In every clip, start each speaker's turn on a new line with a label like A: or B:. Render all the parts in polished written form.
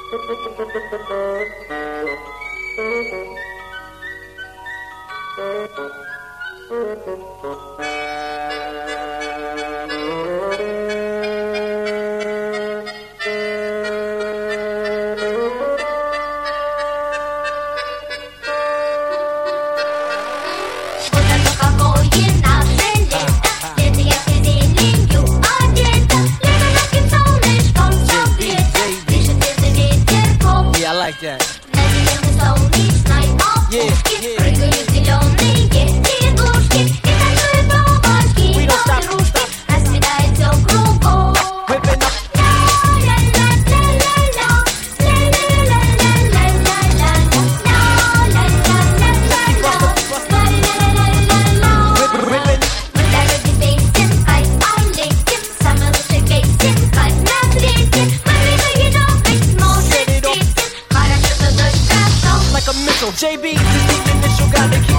A: JB, this deep initial, gotta keep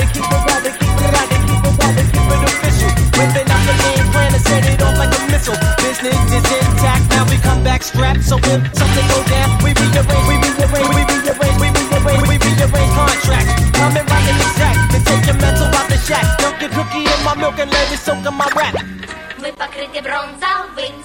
A: it official. Whipping out the game plan and set it off like a missile. Business is intact, now we come back strapped. So when something go down, we rearrange contracts. Come and rock it exact, then take your mental out the shack. Dunk your cookie in my milk and let it soak in my rap.
B: Мы покрыты бронзовым